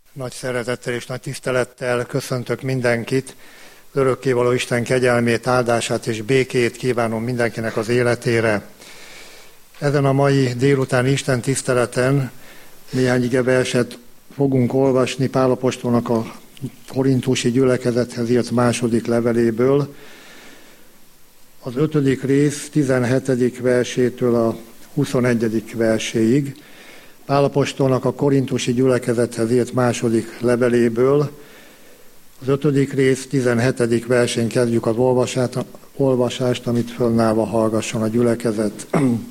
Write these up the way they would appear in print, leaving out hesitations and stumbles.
Nagy szeretettel és nagy tisztelettel köszöntök mindenkit. Örökkévaló Isten kegyelmét, áldását és békét kívánom mindenkinek az életére. Ezen a mai délutáni Isten tiszteleten néhány igeverset fogunk olvasni Pál apostolnak a korintusi gyülekezethez írt második leveléből. Az 5. rész 17. versétől a 21. verséig. Pál apostolnak a korintusi gyülekezethez írt második leveléből, az 5. rész 17. versén kezdjük az olvasást, amit fönnállva hallgasson a gyülekezet.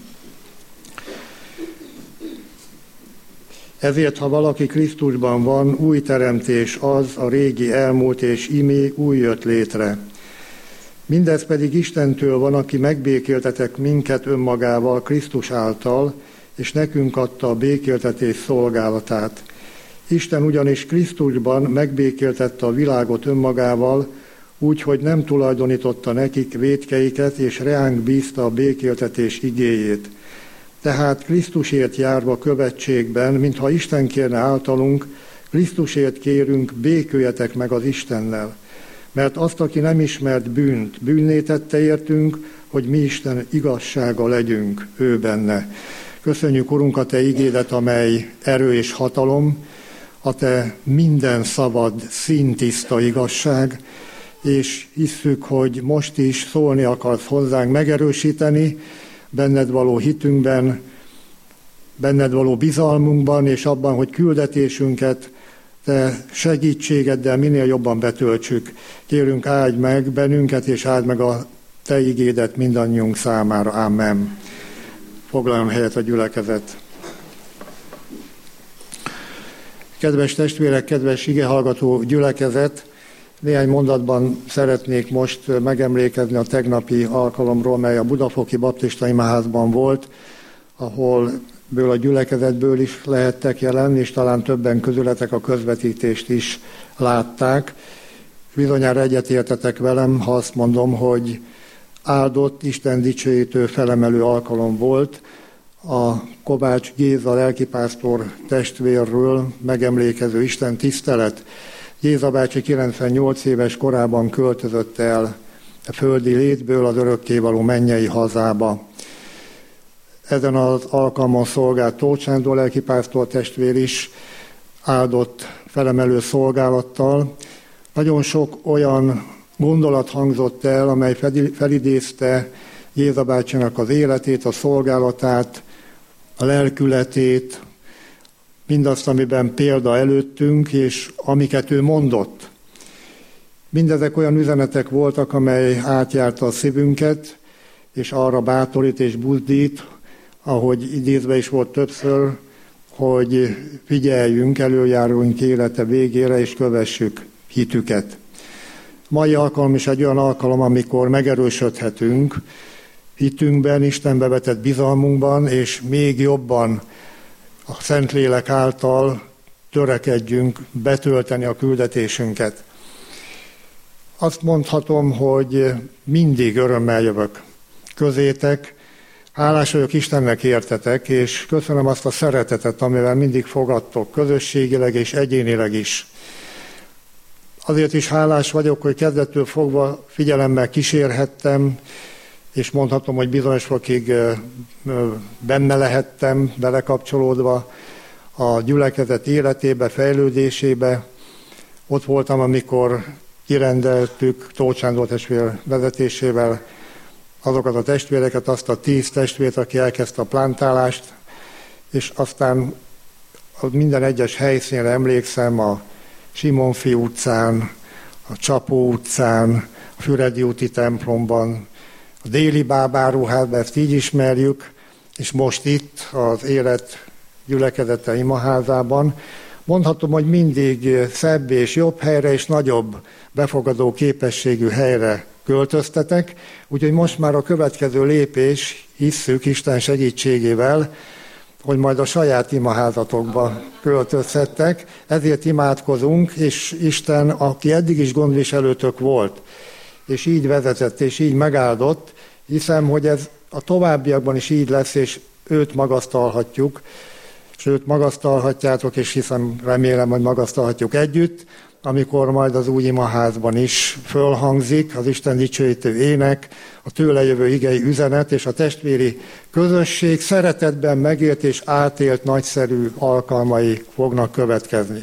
Ezért, ha valaki Krisztusban van, új teremtés az, a régi elmúlt, és imé új jött létre. Mindez pedig Istentől van, aki megbékéltetek minket önmagával Krisztus által, és nekünk adta a békéltetés szolgálatát. Isten ugyanis Krisztusban megbékéltette a világot önmagával, úgy, hogy nem tulajdonította nekik vétkeiket, és reánk bízta a békéltetés igéjét. Tehát Krisztusért járva követségben, mintha Isten kérne általunk, Krisztusért kérünk, béküljetek meg az Istennel. Mert azt, aki nem ismert bűnt, bűnné tette értünk, hogy mi Isten igazsága legyünk ő benne. Köszönjük, Urunk, a Te igédet, amely erő és hatalom, a Te minden szavad, színtiszta igazság, és hisszük, hogy most is szólni akarsz hozzánk, megerősíteni benned való hitünkben, benned való bizalmunkban, és abban, hogy küldetésünket Te segítségeddel minél jobban betöltsük. Kérünk, áldj meg bennünket, és áld meg a Te igédet mindannyiunk számára. Amen. Foglaljon helyet a gyülekezet. Kedves testvérek, kedves igehallgató gyülekezet, néhány mondatban szeretnék most megemlékezni a tegnapi alkalomról, mely a Budafoki Baptista Imaházban volt, ahol a gyülekezetből is lehettek jelen, és talán többen közületek a közvetítést is látták. Bizonyára egyetértetek velem, ha azt mondom, hogy áldott, Isten dicsőítő, felemelő alkalom volt. A Kovács Géza lelkipásztor testvérről megemlékező Isten tisztelet. Géza bácsi 98 éves korában költözött el a földi létből az örökkévaló mennyei hazába. Ezen az alkalmon szolgált Tóth Sándor lelkipásztor testvér is áldott, felemelő szolgálattal. Nagyon sok olyan gondolat hangzott el, amely felidézte Géza bácsinak az életét, a szolgálatát, a lelkületét, mindazt, amiben példa előttünk, és amiket ő mondott. Mindezek olyan üzenetek voltak, amely átjárta a szívünket, és arra bátorít és buzdít, ahogy idézve is volt többször, hogy figyeljünk, előjáruljunk élete végére, és kövessük hitüket. Mai alkalom is egy olyan alkalom, amikor megerősödhetünk hitünkben, Istenbe vetett bizalmunkban, és még jobban a Szentlélek által törekedjünk betölteni a küldetésünket. Azt mondhatom, hogy mindig örömmel jövök közétek, hálás vagyok Istennek értetek, és köszönöm azt a szeretetet, amivel mindig fogadtok, közösségileg és egyénileg is. Azért is hálás vagyok, hogy kezdettől fogva figyelemmel kísérhettem, és mondhatom, hogy bizonyos fokig benne lehettem, belekapcsolódva a gyülekezet életébe, fejlődésébe. Ott voltam, amikor kirendeltük Tóth Sándor testvér vezetésével azokat a testvéreket, azt a 10 testvért, aki elkezdte a plántálást, és aztán minden egyes helyszínre emlékszem, a Simonfi utcán, a Csapó utcán, a Füredi úti templomban, a Déli bábáruházban, ezt így ismerjük, és most itt az élet gyülekezete imaházában. Mondhatom, hogy mindig szebb és jobb helyre és nagyobb befogadó képességű helyre költöztetek, úgyhogy most már a következő lépés, hisszük Isten segítségével, hogy majd a saját imaházatokba költözhettek, ezért imádkozunk, és Isten, aki eddig is gondviselőtök volt, és így vezetett, és így megáldott, hiszem, hogy ez a továbbiakban is így lesz, és őt magasztalhatjuk, sőt magasztalhatjátok, és hiszem, remélem, hogy magasztalhatjuk együtt, amikor majd az új imaházban is fölhangzik az Isten dicsőítő ének, a tőle jövő igei üzenet, és a testvéri közösség szeretetben megélt és átélt nagyszerű alkalmai fognak következni.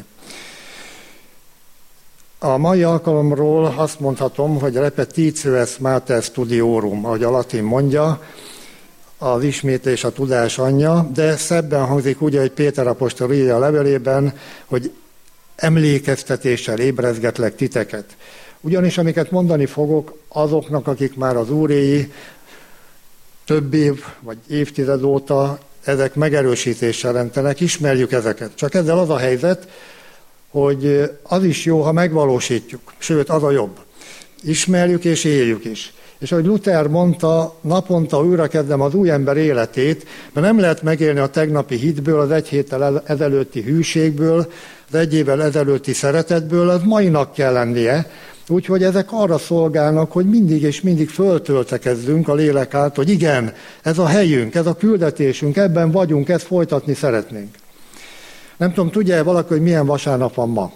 A mai alkalomról azt mondhatom, hogy repetitio est mater studiorum, ahogy a latin mondja, az ismétlés a tudás anyja, de szebben hangzik úgy, hogy Péter apostol írja a levelében, hogy emlékeztetéssel ébrezgetlek titeket. Ugyanis amiket mondani fogok, azoknak, akik már az úréi több év vagy évtized óta ezek megerősítéssel jelentenek, ismerjük ezeket. Csak ezzel az a helyzet, hogy az is jó, ha megvalósítjuk, sőt, az a jobb. Ismerjük és éljük is. És ahogy Luther mondta, naponta újra kezdem az új ember életét, mert nem lehet megélni a tegnapi hitből, az egy héttel ezelőtti hűségből, az egy évvel ezelőtti szeretetből, az mainak kell lennie. Úgyhogy ezek arra szolgálnak, hogy mindig és mindig föltöltekezzünk a lélek által, hogy igen, ez a helyünk, ez a küldetésünk, ebben vagyunk, ezt folytatni szeretnénk. Nem tudom, tudja-e valaki, hogy milyen vasárnap van ma?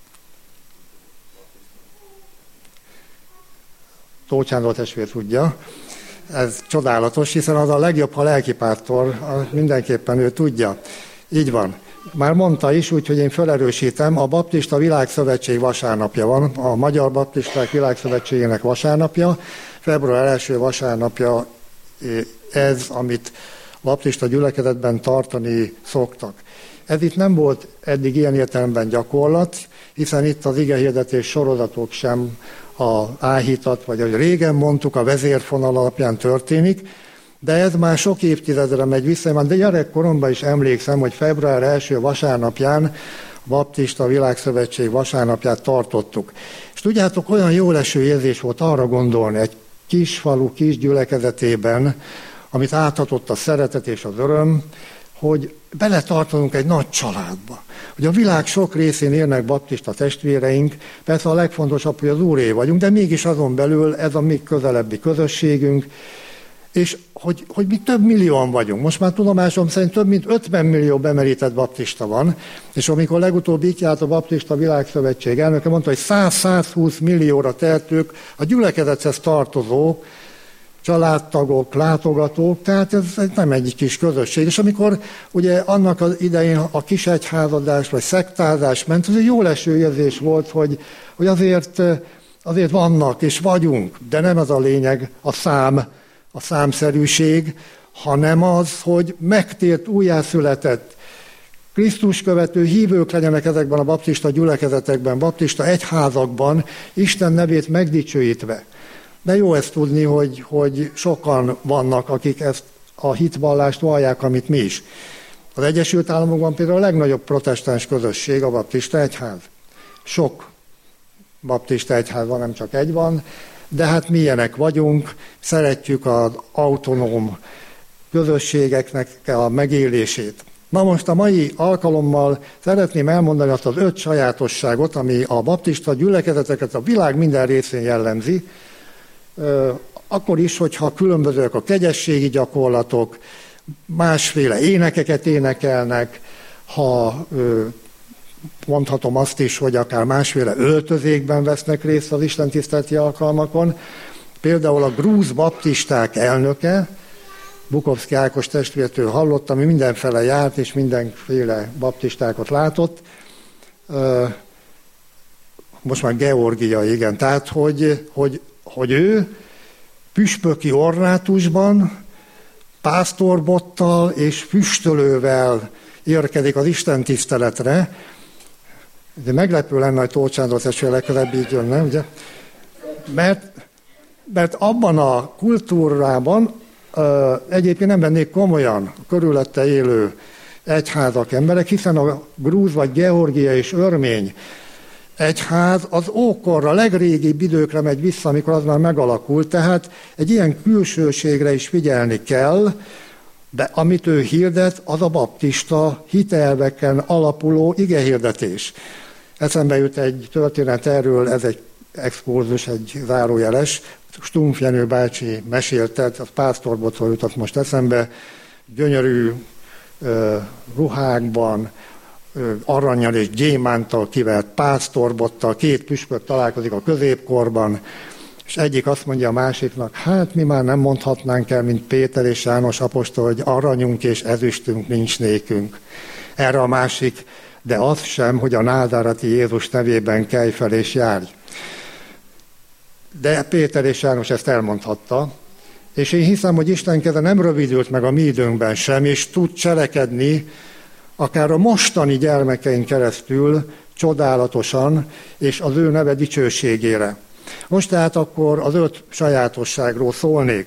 Tóth Sándor testvér tudja. Ez csodálatos, hiszen az a legjobb, ha lelkipásztor, mindenképpen ő tudja. Így van. Már mondta is, úgyhogy én felerősítem, a Baptista Világszövetség vasárnapja van, a Magyar Baptisták Világszövetségének vasárnapja, február első vasárnapja ez, amit baptista gyülekezetben tartani szoktak. Ez itt nem volt eddig ilyen értelemben gyakorlat, hiszen itt az igehirdetés sorozatok sem a áhítat, vagy ahogy régen mondtuk, a vezérfonal alapján történik, de ez már sok évtizedre megy vissza, de gyerekkoromban is emlékszem, hogy február első vasárnapján a Baptista Világszövetség vasárnapját tartottuk. És tudjátok, olyan jó leső érzés volt arra gondolni, egy kis falu, kis gyülekezetében, amit áthatott a szeretet és az öröm, hogy beletartozunk egy nagy családba. Hogy a világ sok részén élnek baptista testvéreink, persze a legfontosabb, hogy az Úré vagyunk, de mégis azon belül ez a mi közelebbi közösségünk, és hogy mi több millióan vagyunk. Most már tudomásom szerint több mint 50 millió bemerített baptista van, és amikor legutóbb így járt a Baptista Világszövetség elnöke, mondta, hogy 100-120 millióra tehetők a gyülekezethez tartozó családtagok, látogatók, tehát ez nem egy kis közösség. És amikor ugye annak az idején a kis egyházadás vagy szektázás ment, az egy jó leső érzés volt, hogy azért vannak és vagyunk, de nem az a lényeg, a számszerűség, hanem az, hogy megtért, újjászületett, Krisztus követő hívők legyenek ezekben a baptista gyülekezetekben, baptista egyházakban, Isten nevét megdicsőítve. De jó ezt tudni, hogy sokan vannak, akik ezt a hitvallást vallják, amit mi is. Az Egyesült Államokban például a legnagyobb protestáns közösség a baptista egyház. Sok baptista egyház van, nem csak egy van, de hát mi ilyenek vagyunk, szeretjük az autonóm közösségeknek a megélését. Na most a mai alkalommal szeretném elmondani azt az 5 sajátosságot, ami a baptista gyülekezeteket a világ minden részén jellemzi, akkor is, hogyha különbözőek a kegyességi gyakorlatok, másféle énekeket énekelnek, ha mondhatom azt is, hogy akár másféle öltözékben vesznek részt az istentiszteleti alkalmakon. Például a grúz baptisták elnöke, Bukovszky Ákos testvértől hallottam, ami mindenfele járt, és mindenféle baptistákat látott. Most már Georgia, igen. Tehát, hogy ő püspöki ornátusban, pásztorbottal és füstölővel érkezik az istentiszteletre. De meglepő lenne, hogy Tóth Sándor testvér legközelebb így jönne, ugye? Mert abban a kultúrában egyébként nem vennék komolyan a körülötte élő egyházak emberek, hiszen a grúz vagy georgiai és örmény egyház az ókorra, legrégibb időkre megy vissza, amikor az már megalakult, tehát egy ilyen külsőségre is figyelni kell, de amit ő hirdet, az a baptista hitelveken alapuló igehirdetés. Eszembe jut egy történet erről, ez egy exkurzus, egy zárójeles, Stumpf Jenő bácsi mesélte, a pásztorbotról jutott most eszembe, gyönyörű ruhákban, arrannyal és gyémántal kivert pásztorbottal, 2 püspök találkozik a középkorban, és egyik azt mondja a másiknak, hát mi már nem mondhatnánk el, mint Péter és János apostol, hogy aranyunk és ezüstünk nincs nékünk. Erre a másik, de az sem, hogy a názáreti Jézus nevében kelj fel és járj. De Péter és János ezt elmondhatta, és én hiszem, hogy Isten keze nem rövidült meg a mi időnkben sem, és tud cselekedni, akár a mostani gyermekein keresztül csodálatosan, és az ő neve dicsőségére. Most tehát akkor az 5 sajátosságról szólnék.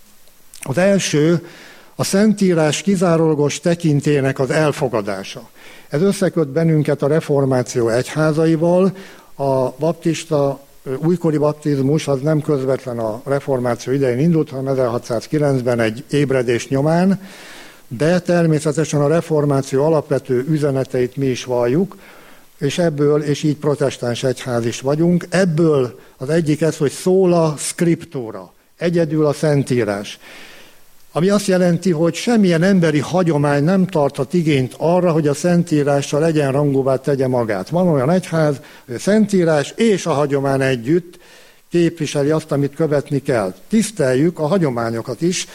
Az első a Szentírás kizárólagos tekintélyének az elfogadása. Ez összeköt bennünket a reformáció egyházaival, a baptista újkori baptizmus az nem közvetlen a reformáció idején indult, hanem 1609-ben egy ébredés nyomán, de természetesen a reformáció alapvető üzeneteit mi is valljuk, és ebből, és így protestáns egyház is vagyunk, ebből az egyik ez, hogy sola scriptura, egyedül a Szentírás. Ami azt jelenti, hogy semmilyen emberi hagyomány nem tarthat igényt arra, hogy a Szentírással egyenrangúvá tegye magát. Van olyan egyház, hogy a Szentírás és a hagyomány együtt képviseli azt, amit követni kell. Tiszteljük a hagyományokat is,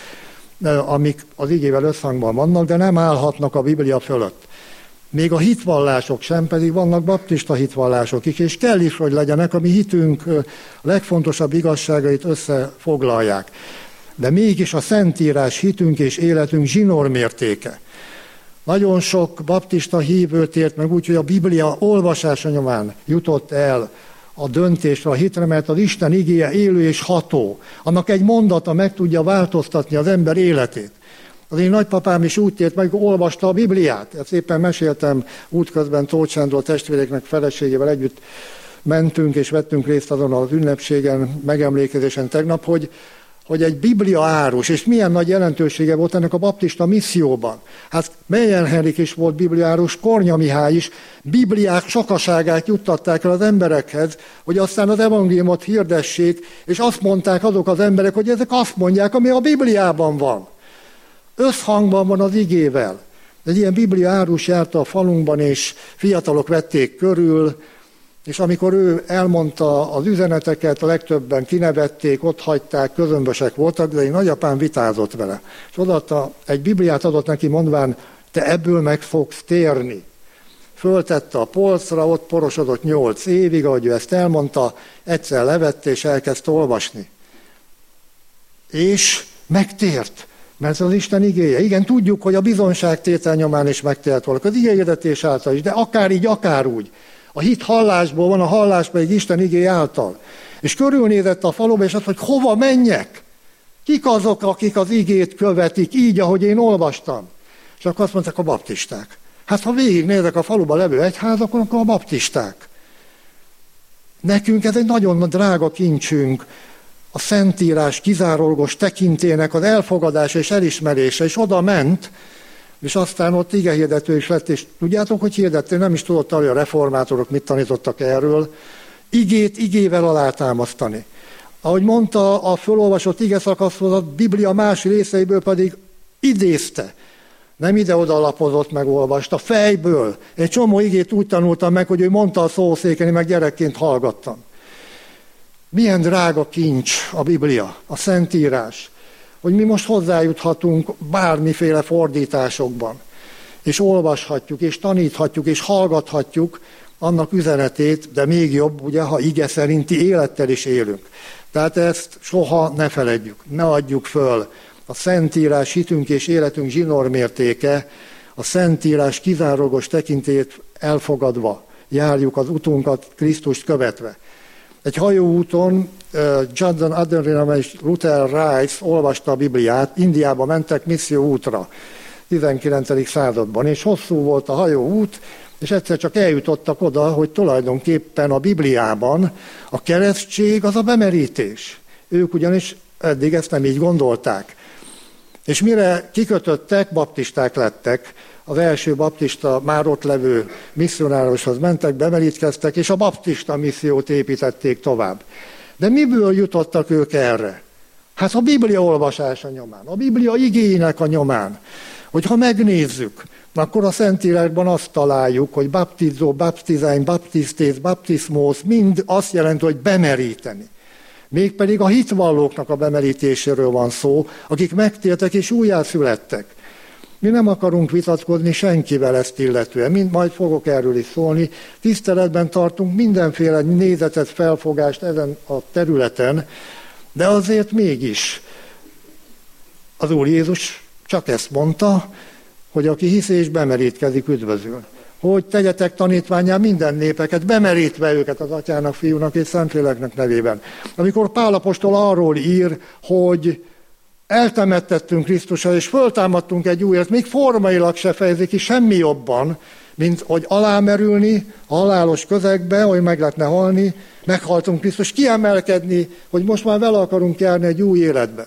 amik az igével összhangban vannak, de nem állhatnak a Biblia fölött. Még a hitvallások sem, pedig vannak baptista hitvallások is, és kell is, hogy legyenek, a mi hitünk legfontosabb igazságait összefoglalják. De mégis a Szentírás hitünk és életünk zsinórmértéke. Nagyon sok baptista hívő tért meg úgy, hogy a Biblia olvasása nyomán jutott el a döntésre, a hitre, mert az Isten igéje élő és ható. Annak egy mondata meg tudja változtatni az ember életét. Az én nagypapám is úgy tért meg, hogy olvasta a Bibliát. Ezt éppen meséltem útközben Tóth Sándor testvéreknek feleségével együtt mentünk és vettünk részt azon az ünnepségen, megemlékezésen tegnap, hogy egy Biblia árus, és milyen nagy jelentősége volt ennek a baptista misszióban. Hát Meyer Henrik is volt Biblia árus, Kornya Mihály is, Bibliák sokaságát juttatták el az emberekhez, hogy aztán az evangéliumot hirdessék, és azt mondták azok az emberek, hogy ezek azt mondják, ami a Bibliában van. Összhangban van az igével. Egy ilyen Biblia árus járta a falunkban, és fiatalok vették körül, és amikor ő elmondta az üzeneteket, a legtöbben kinevették, ott hagyták, közömbösek voltak, de én nagyapám vitázott vele. És odaadta, egy Bibliát adott neki, mondván, te ebből meg fogsz térni. Föltette a polcra, ott porosodott 8 évig, ahogy ő ezt elmondta, egyszer levette és elkezdte olvasni. És megtért, mert ez az Isten igéje. Igen, tudjuk, hogy a bizonyságtétel nyomán is megtért valaki, az igéhirdetés által is, de akár így, akár úgy. A hit hallásból van, a hallás pedig Isten igéje által. És körülnézett a faluba, és azt mondta, hogy hova menjek? Kik azok, akik az igét követik így, ahogy én olvastam? És akkor azt mondták, a baptisták. Hát ha végignézek a faluba levő egyházakon, akkor a baptisták. Nekünk ez egy nagyon drága kincsünk, a Szentírás kizárólagos tekintélyének az elfogadása és elismerése, és oda ment, és aztán ott igehirdető is lett, és tudjátok, hogy hirdettél, nem is tudott, hogy a reformátorok mit tanítottak erről, igét igével alátámasztani. Ahogy mondta, a fölolvasott igeszakaszhoz a Biblia más részeiből pedig idézte. Nem ide-oda lapozott, meg olvasta, fejből. Egy csomó igét úgy tanultam meg, hogy ő mondta a szószéken, meg gyerekként hallgattam. Milyen drága kincs a Biblia, a Szentírás, hogy mi most hozzájuthatunk bármiféle fordításokban, és olvashatjuk, és taníthatjuk, és hallgathatjuk annak üzenetét, de még jobb, ugye, ha ige szerinti élettel is élünk. Tehát ezt soha ne feledjük, ne adjuk föl. A Szentírás hitünk és életünk zsinórmértéke, a Szentírás kizárólagos tekintélyét elfogadva járjuk az utunkat Krisztust követve. Egy hajóúton Jonathan Adrian és Luther Rice olvasta a Bibliát, Indiába mentek misszió útra, 19. században, és hosszú volt a hajóút, és egyszer csak eljutottak oda, hogy tulajdonképpen a Bibliában a keresztség az a bemerítés. Ők ugyanis eddig ezt nem így gondolták. És mire kikötöttek, baptisták lettek. Az első baptista már ott levő misszionároshoz mentek, bemerítkeztek, és a baptista missziót építették tovább. De miből jutottak ők erre? Hát a Biblia olvasása nyomán, a Biblia igéinek a nyomán. Hogyha megnézzük, akkor a Szentírásban azt találjuk, hogy baptizó, baptizány, baptisztész, baptismos mind azt jelenti, hogy bemeríteni. Mégpedig a hitvallóknak a bemerítéséről van szó, akik megtértek és újjászülettek. Mi nem akarunk vitatkozni senkivel ezt illetően, majd fogok erről is szólni. Tiszteletben tartunk mindenféle nézetet, felfogást ezen a területen, de azért mégis az Úr Jézus csak ezt mondta, hogy aki hisz és bemerítkezik, üdvözül. Hogy tegyetek tanítvánnyá minden népeket, bemerítve őket az Atyának, Fiúnak és Szentléleknek nevében. Amikor Pál apostol arról ír, hogy eltemettettünk Krisztusra, és föltámadtunk egy újat, még formailag se fejezi ki semmi jobban, mint hogy alámerülni a halálos közegbe, hogy meg lehetne halni, meghaltunk Krisztus, kiemelkedni, hogy most már vele akarunk járni egy új életbe.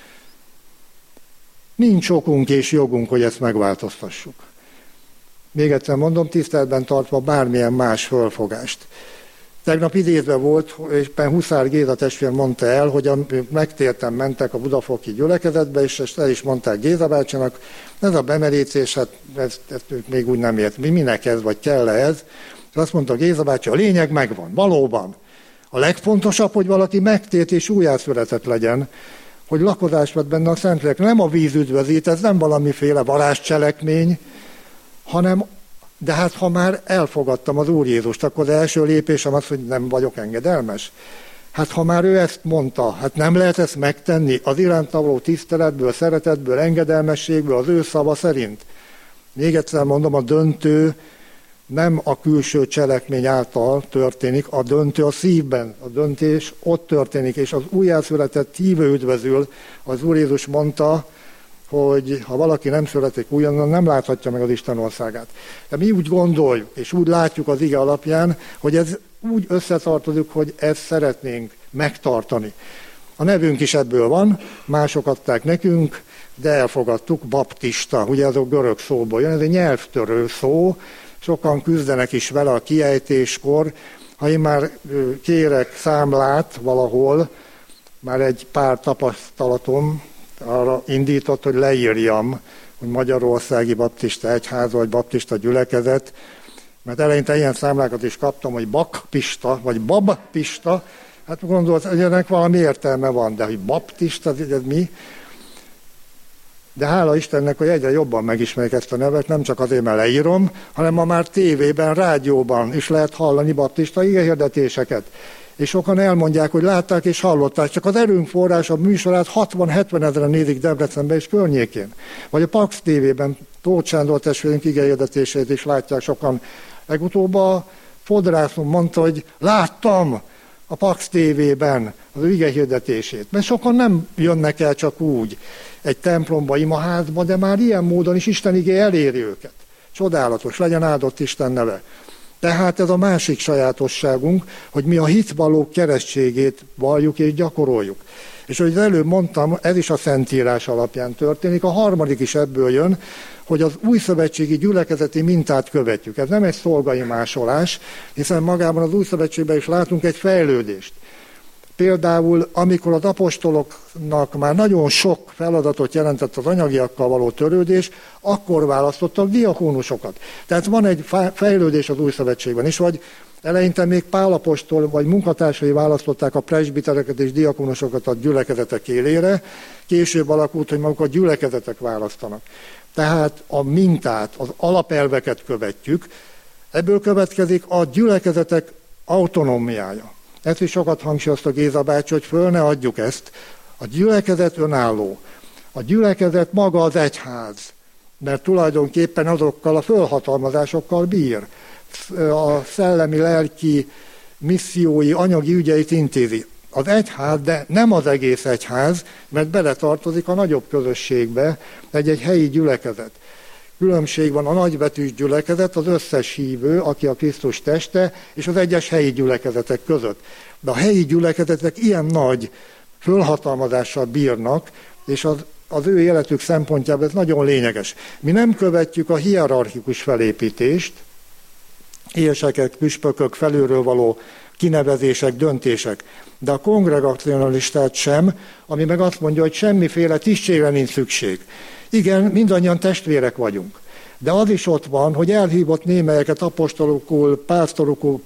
Nincs okunk és jogunk, hogy ezt megváltoztassuk. Még egyszer mondom, tiszteletben tartva bármilyen más fölfogást. Tegnap idézve volt, éppen Huszár Géza testvér mondta el, hogy megtérten mentek a budafoki gyülekezetbe, és ezt el is mondták Géza bácsinak, ez a bemerítés, hát ezt ők még úgy nem ért, minek ez, vagy kell ez. És azt mondta Géza bácsi, a lényeg megvan, valóban. A legfontosabb, hogy valaki megtért és újjászületett legyen, hogy lakozást vett benne a Szentlélek. Nem a víz üdvözít, ez nem valamiféle varázscselekmény, hanem, de hát ha már elfogadtam az Úr Jézust, akkor az első lépésem az, hogy nem vagyok engedelmes. Hát ha már ő ezt mondta, hát nem lehet ezt megtenni az iránta való tiszteletből, szeretetből, engedelmességből, az ő szava szerint. Még egyszer mondom, a döntő nem a külső cselekmény által történik, a döntő a szívben, a döntés ott történik, és az újjászületett hívő üdvözül. Az Úr Jézus mondta, hogy ha valaki nem születik újonnan, nem láthatja meg az Isten országát. De mi úgy gondoljuk, és úgy látjuk az ige alapján, hogy ez úgy összetartozik, hogy ezt szeretnénk megtartani. A nevünk is ebből van, mások adták nekünk, de elfogadtuk, baptista, ugye ez a görög szóból jön, ez egy nyelvtörő szó, sokan küzdenek is vele a kiejtéskor. Ha én már kérek számlát valahol, már egy pár tapasztalatom arra indított, hogy leírjam, hogy Magyarországi Baptista Egyház vagy Baptista Gyülekezet, mert eleinte ilyen számlákat is kaptam, hogy bakpista, vagy babpista, hát gondolt, hogy ennek valami értelme van, de hogy baptista, ez mi? De hála Istennek, hogy egyre jobban megismerik ezt a nevet, nem csak azért, mert leírom, hanem ma már tévében, rádióban is lehet hallani baptista igehirdetéseket. És sokan elmondják, hogy látták és hallották, csak az Erőnk Forrása műsorát 60-70 ezeren nézik Debrecenben és környékén. Vagy a Pax TV-ben Tóth Sándor testvérünk igehirdetését is látják sokan. Legutóbb a fodrászom mondta, hogy láttam a Pax TV-ben az igehirdetését. Mert sokan nem jönnek el csak úgy egy templomba, imaházba, de már ilyen módon is Isten igé eléri őket. Csodálatos, legyen áldott Isten neve. Tehát ez a másik sajátosságunk, hogy mi a hitvallók keresztségét valljuk és gyakoroljuk. És hogy előbb mondtam, ez is a Szentírás alapján történik, a harmadik is ebből jön, hogy az újszövetségi gyülekezeti mintát követjük. Ez nem egy szolgai másolás, hiszen magában az újszövetségben is látunk egy fejlődést. Például, amikor az apostoloknak már nagyon sok feladatot jelentett az anyagiakkal való törődés, akkor választottak diakónusokat. Tehát van egy fejlődés az új szövetségben is, vagy eleinte még Pál apostol vagy munkatársai választották a presbitereket és diakónusokat a gyülekezetek élére, később alakult, hogy maguk a gyülekezetek választanak. Tehát a mintát, az alapelveket követjük, ebből következik a gyülekezetek autonómiája. Ezt is sokat hangsúlyozta Géza bácsi, hogy föl ne adjuk ezt. A gyülekezet önálló. A gyülekezet maga az egyház, mert tulajdonképpen azokkal a fölhatalmazásokkal bír. A szellemi, lelki, missziói, anyagi ügyeit intézi. Az egyház, de nem az egész egyház, mert beletartozik a nagyobb közösségbe egy helyi gyülekezet. Különbség van a nagybetűs gyülekezet, az összes hívő, aki a Krisztus teste, és az egyes helyi gyülekezetek között. De a helyi gyülekezetek ilyen nagy fölhatalmazással bírnak, és az ő életük szempontjából ez nagyon lényeges. Mi nem követjük a hierarchikus felépítést, érsekek, püspökök felülről való kinevezések, döntések, de a kongregacionalistát sem, ami meg azt mondja, hogy semmiféle tisztségre nincs szükség. Igen, mindannyian testvérek vagyunk. De az is ott van, hogy elhívott némelyeket apostolokul, pásztorokul,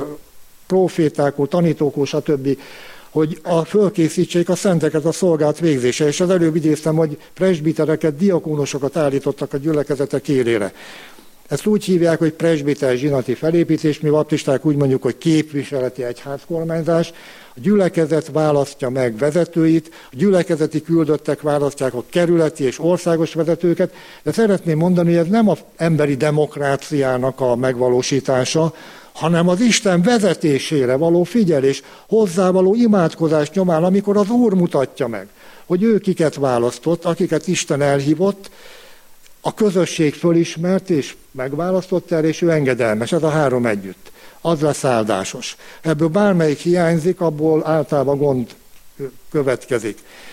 profétákul, tanítókul, stb., hogy fölkészítsék a szenteket a szolgált végzése. És az előbb idéztem, hogy presbitereket, diakónusokat állítottak a gyülekezetek élére. Ezt úgy hívják, hogy presbiter zsinati felépítés, mi baptisták úgy mondjuk, hogy képviseleti egyházkormányzás. A gyülekezet választja meg vezetőit, a gyülekezeti küldöttek választják a kerületi és országos vezetőket, de szeretném mondani, hogy ez nem az emberi demokráciának a megvalósítása, hanem az Isten vezetésére való figyelés, hozzávaló imádkozás nyomán, amikor az Úr mutatja meg, hogy ő kiket választott, akiket Isten elhívott, a közösség fölismert és megválasztott el, és ő engedelmes, ez a három együtt. Az lesz áldásos. Ebből bármelyik hiányzik, abból általában gond következik.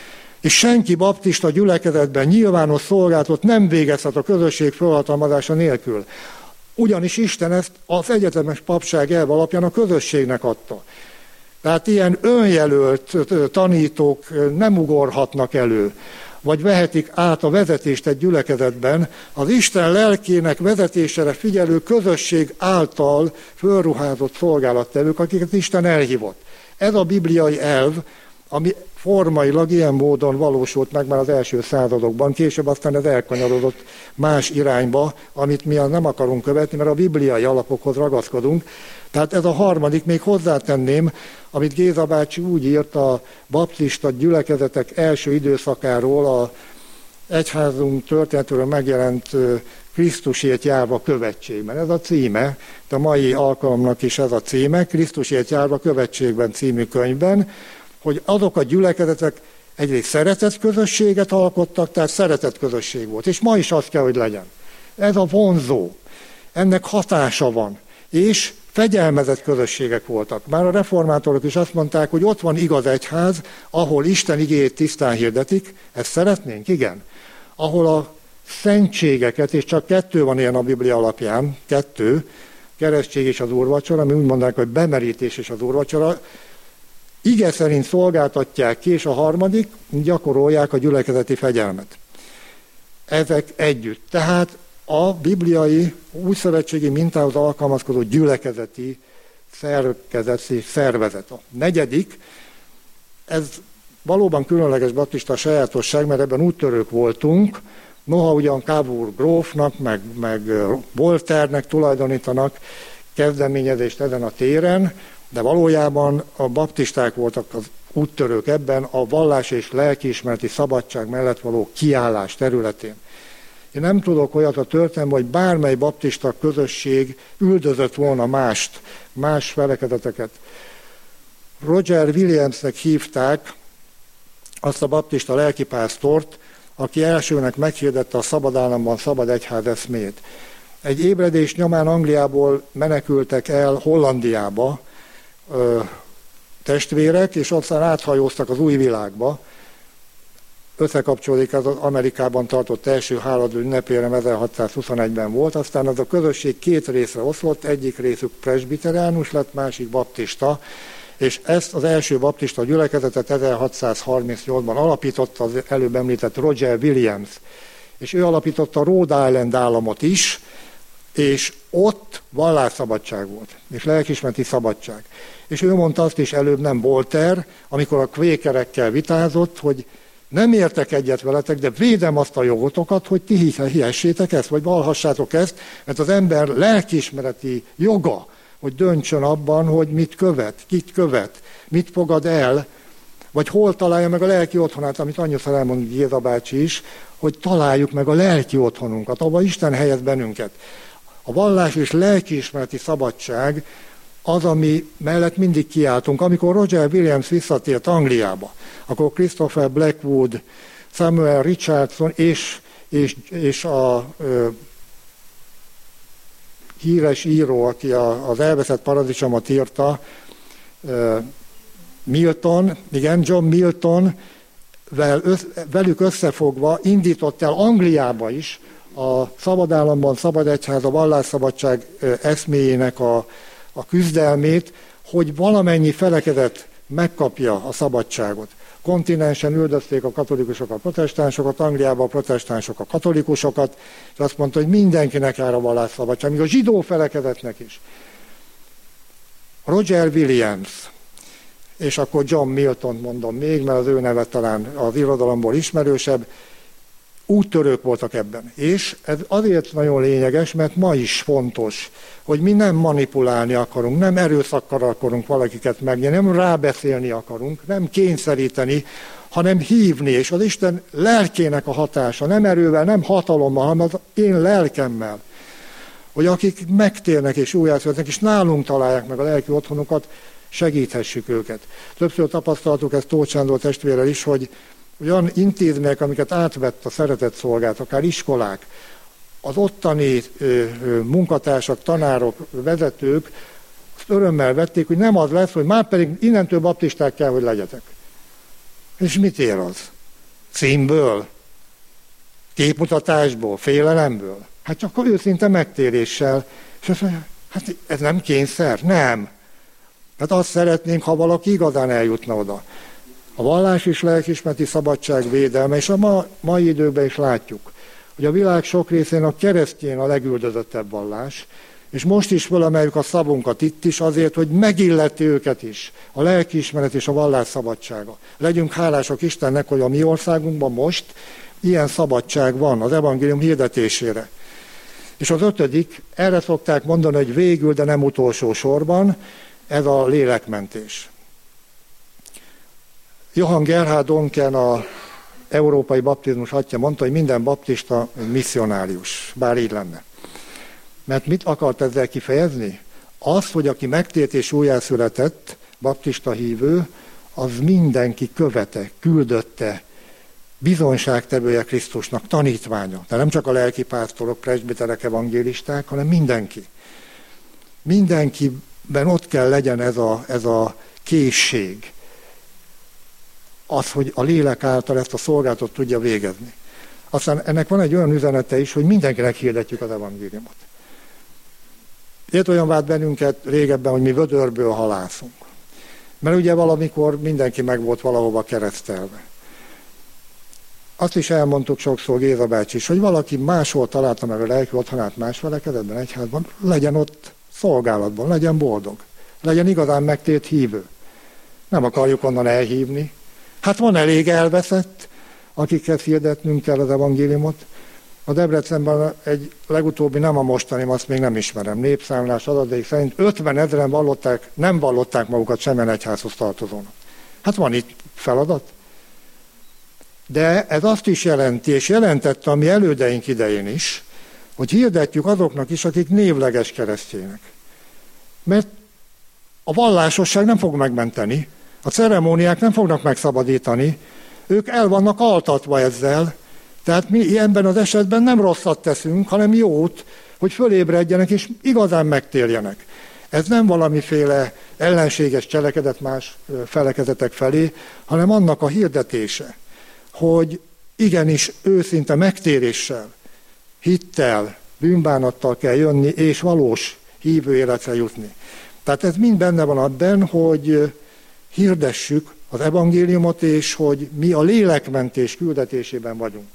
És senki baptista gyülekezetben nyilvános szolgálatot nem végezhet a közösség felhatalmazása nélkül. Ugyanis Isten ezt az egyetemes papság elv alapján a közösségnek adta. Tehát ilyen önjelölt tanítók nem ugorhatnak elő, vagy vehetik át a vezetést egy gyülekezetben, az Isten lelkének vezetésére figyelő közösség által fölruházott szolgálattevők, akiket Isten elhívott. Ez a bibliai elv, ami formailag ilyen módon valósult meg már az első századokban, később aztán ez elkanyarodott más irányba, amit mi nem akarunk követni, mert a bibliai alapokhoz ragaszkodunk. Tehát ez a harmadik, még hozzátenném, amit Géza bácsi úgy írt a baptista gyülekezetek első időszakáról, a egyházunk történetről megjelent Krisztusért járva követségben. Ez a címe, de a mai alkalomnak is ez a címe, Krisztusért járva követségben című könyvben, hogy azok a gyülekezetek egyrészt szeretett közösséget alkottak, tehát szeretett közösség volt. És ma is az kell, hogy legyen. Ez a vonzó. Ennek hatása van. És fegyelmezett közösségek voltak. Már a reformátorok is azt mondták, hogy ott van igaz egyház, ahol Isten igéjét tisztán hirdetik. Ezt szeretnénk? Igen. Ahol a szentségeket, és csak 2 van ilyen a Biblia alapján, 2, keresztség és az úrvacsora, ami úgy mondják, hogy bemerítés és az úrvacsora, ige szerint szolgáltatják ki, és a harmadik, gyakorolják a gyülekezeti fegyelmet. Ezek együtt. Tehát a bibliai újszövetségi mintához alkalmazkodó gyülekezeti szervezet. A negyedik, ez valóban különleges baptista sajátosság, mert ebben úttörők voltunk, noha ugyan Cavour grófnak, meg Voltairenek tulajdonítanak kezdeményezést ezen a téren, de valójában a baptisták voltak az úttörők ebben a vallás és lelkiismereti szabadság mellett való kiállás területén. Én nem tudok olyat a történelemben, hogy bármely baptista közösség üldözött volna más felekedeteket. Roger Williamsnek hívták azt a baptista lelkipásztort, aki elsőnek meghirdette a szabad államban szabad egyház eszmét. Egy ébredés nyomán Angliából menekültek el Hollandiába testvérek, és aztán áthajóztak az új világba. Összekapcsolódik az Amerikában tartott első háladó ünnepére, 1621-ben volt, aztán az a közösség 2 részre oszlott, egyik részük presbiteriánus lett, másik baptista, és ezt az első baptista gyülekezetet 1638-ban alapította az előbb említett Roger Williams, és ő alapította a Rhode Island államot is, és ott vallásszabadság volt, és lelkiismereti szabadság. És ő mondta azt is előbb, nem Voltaire, amikor a kvékerekkel vitázott, hogy nem értek egyet veletek, de védem azt a jogotokat, hogy ti hihessétek ezt, vagy vallhassátok ezt, mert az ember lelkiismereti joga, hogy döntsön abban, hogy mit követ, kit követ, mit fogad el, vagy hol találja meg a lelki otthonát, amit annyiszor elmondott Géza bácsi is, hogy találjuk meg a lelki otthonunkat, ahol Isten helyez bennünket. A vallás és lelkiismereti szabadság az, ami mellett mindig kiálltunk. Amikor Roger Williams visszatért Angliába, akkor Christopher Blackwood, Samuel Richardson és a híres író, aki az Elveszett paradicsomot írta, John Milton, velük összefogva indított el Angliába is a szabad államban szabad egyház, a vallásszabadság eszméjének a küzdelmét, hogy valamennyi felekezet megkapja a szabadságot. kontinensen üldözték a katolikusok a protestánsokat, Angliában a protestánsok a katolikusokat, és azt mondta, hogy mindenkinek jár a vallásszabadság, még a zsidó felekezetnek is. Roger Williams, és akkor John Milton mondom még, mert az ő neve talán az irodalomból ismerősebb, úttörők voltak ebben. És ez azért nagyon lényeges, mert ma is fontos, hogy mi nem manipulálni akarunk, nem erőszakkal akarunk valakiket megnyerni, nem rábeszélni akarunk, nem kényszeríteni, hanem hívni, és az Isten lelkének a hatása, nem erővel, nem hatalommal, hanem az én lelkemmel, hogy akik megtérnek és újjászületnek, és nálunk találják meg a lelki otthonukat, segíthessük őket. Többször tapasztaltuk ezt Tóth Sándor testvérrel is, hogy olyan intézmények, amiket átvett a szeretett szolgálat, akár iskolák, az ottani munkatársak, tanárok, vezetők azt örömmel vették, hogy nem az lesz, hogy már pedig innentől baptisták kell, hogy legyetek. És mit ér az? Címből? Képmutatásból? Félelemből? Hát csak őszinte megtéréssel. És azt mondja, hát ez nem kényszer? Nem. Hát azt szeretnénk, ha valaki igazán eljutna oda. A vallás és lelkiismereti szabadság védelme, és a mai időkben is látjuk, hogy a világ sok részén a keresztény a legüldözöttebb vallás, és most is fölemeljük a szavunkat itt is azért, hogy megilleti őket is a lelkiismeret és a vallás szabadsága. Legyünk hálásak Istennek, hogy a mi országunkban most ilyen szabadság van az evangélium hirdetésére. És az 5., erre szokták mondani, hogy végül, de nem utolsó sorban, ez a lélekmentés. Johann Gerhard Donken, a európai baptizmus atya mondta, hogy minden baptista misszionárius, bár így lenne. Mert mit akart ezzel kifejezni? Az, hogy aki megtért és újjászületett, baptista hívő, az mindenki követe, küldötte, bizonyságtevője Krisztusnak, tanítványa. Tehát nem csak a lelkipásztorok, presbiterek, evangélisták, hanem mindenki. Mindenkiben ott kell legyen ez a készség. Az, hogy a lélek által ezt a szolgálatot tudja végezni. Aztán ennek van egy olyan üzenete is, hogy mindenkinek hirdetjük az evangéliumot. Ért olyan vált bennünket régebben, hogy mi vödörből halászunk. Mert ugye valamikor mindenki meg volt valahova keresztelve. Azt is elmondtuk sokszor Géza bácsi is, hogy valaki máshol találta meg a lelki otthonát más felekezetben, egyházban, legyen ott szolgálatban, legyen boldog. Legyen igazán megtért hívő. Nem akarjuk onnan elhívni. Hát van elég elveszett, akikhez hirdetnünk kell az evangéliumot. A Debrecenben egy legutóbbi, nem a mostani, azt még nem ismerem, népszámlás adatai szerint 50 000 nem vallották magukat semmilyen egyházhoz tartozónak. Hát van itt feladat. De ez azt is jelenti, és jelentette a mi elődeink idején is, hogy hirdetjük azoknak is, akik névleges keresztények. Mert a vallásosság nem fog megmenteni, a ceremóniák nem fognak megszabadítani, ők el vannak altatva ezzel, tehát mi ebben az esetben nem rosszat teszünk, hanem jót, hogy fölébredjenek és igazán megtérjenek. Ez nem valamiféle ellenséges cselekedet más felekezetek felé, hanem annak a hirdetése, hogy igenis őszinte megtéréssel, hittel, bűnbánattal kell jönni, és valós hívő életre jutni. Tehát ez mind benne van abban, hogy hirdessük az evangéliumot, és hogy mi a lélekmentés küldetésében vagyunk.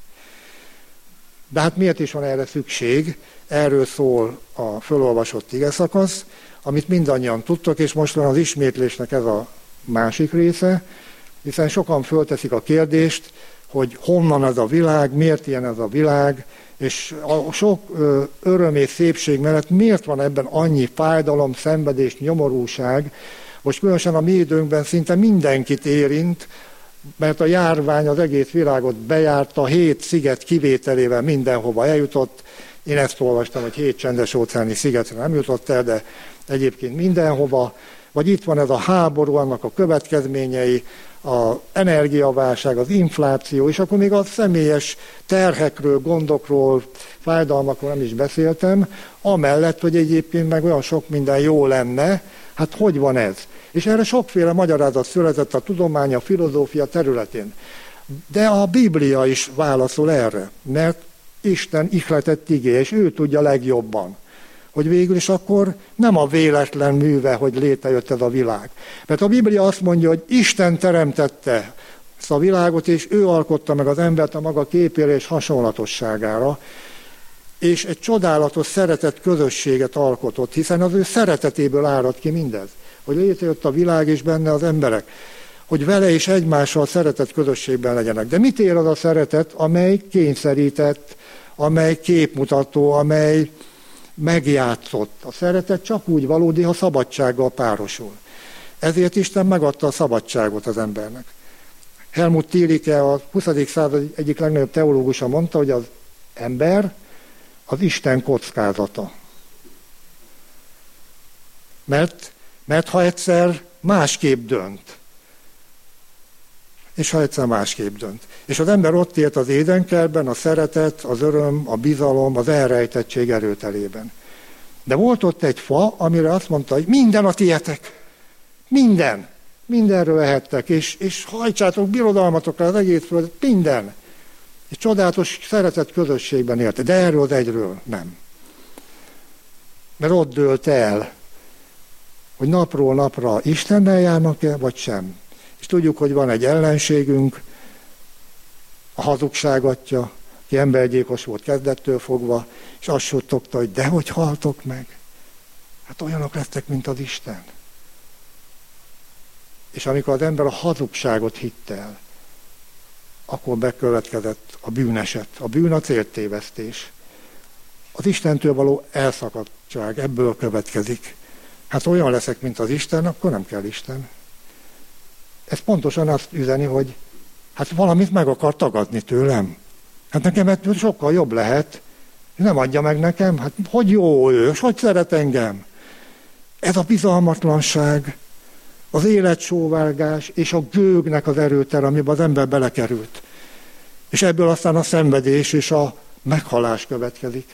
De hát miért is van erre szükség? Erről szól a fölolvasott igeszakasz, amit mindannyian tudtok, és most van az ismétlésnek ez a másik része, hiszen sokan fölteszik a kérdést, hogy honnan ez a világ, miért ilyen ez a világ, és a sok öröm és szépség mellett miért van ebben annyi fájdalom, szenvedés, nyomorúság. Most különösen a mi időnkben szinte mindenkit érint, mert a járvány az egész világot bejárta, 7 sziget kivételével mindenhova eljutott. Én ezt olvastam, hogy 7 csendes-óceáni szigetre nem jutott el, de egyébként mindenhova. Vagy itt van ez a háború, annak a következményei, az energiaválság, az infláció, és akkor még a személyes terhekről, gondokról, fájdalmakról nem is beszéltem, amellett, hogy egyébként meg olyan sok minden jó lenne, hát hogy van ez? És erre sokféle magyarázat született a tudomány, a filozófia területén. De a Biblia is válaszol erre, mert Isten ihletett igéje, és ő tudja legjobban, hogy végül is akkor nem a véletlen műve, hogy létrejött ez a világ. Mert a Biblia azt mondja, hogy Isten teremtette ezt a világot, és ő alkotta meg az embert a maga képére és hasonlatosságára, és egy csodálatos szeretett közösséget alkotott, hiszen az ő szeretetéből árad ki mindez, hogy létrejött a világ és benne az emberek, hogy vele és egymással szeretett közösségben legyenek. De mit ér az a szeretet, amely kényszerített, amely képmutató, amely megjátszott? A szeretet csak úgy valódi, ha szabadsággal párosul. Ezért Isten megadta a szabadságot az embernek. Helmut Thielicke, a 20. század egyik legnagyobb teológusa mondta, hogy az ember az Isten kockázata. Mert ha egyszer másképp dönt, és az ember ott élt az édenkertben, a szeretet, az öröm, a bizalom, az elrejtettség erőtelében. De volt ott egy fa, amire azt mondta, hogy minden a tietek. Mindenről lehettek, és hajtsátok birodalmatokra az egész földet, minden. És csodálatos szeretett közösségben élt, de erről az egyről nem. Mert ott dőlt el, hogy napról napra Istennel járnak-e, vagy sem. És tudjuk, hogy van egy ellenségünk, a hazugság atya, aki embergyilkos volt kezdettől fogva, és azt suttogta, hogy dehogy haltok meg. Hát olyanok lettek, mint az Isten. És amikor az ember a hazugságot hitte el, akkor bekövetkezett a bűneset. A bűn a céltévesztés. Az Istentől való elszakadtság ebből következik. Hát olyan leszek, mint az Isten, akkor nem kell Isten. Ez pontosan azt üzeni, hogy hát valamit meg akar tagadni tőlem. Hát nekem ettől sokkal jobb lehet. Nem adja meg nekem, hát hogy jó ő, és hogy szeret engem. Ez a bizalmatlanság, az életsóvárgás és a gőgnek az erőtere, amiben az ember belekerült. És ebből aztán a szenvedés és a meghalás következik.